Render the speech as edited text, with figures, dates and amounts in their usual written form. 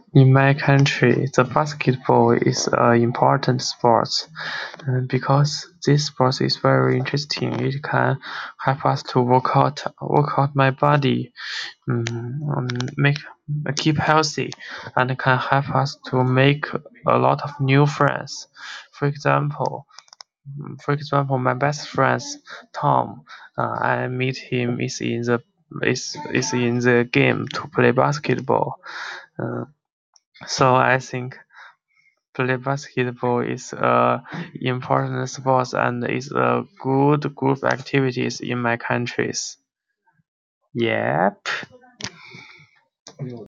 In my country, the basketball is an important sport because this sport is very interesting. It can help us to work out my body, make keep healthy, and can help us to make a lot of new friends. For example, my best friend Tom, I meet him is in the game to play basketball. Uh, so I think play basketball is a important sport and is a good group activities in my countries. Yep.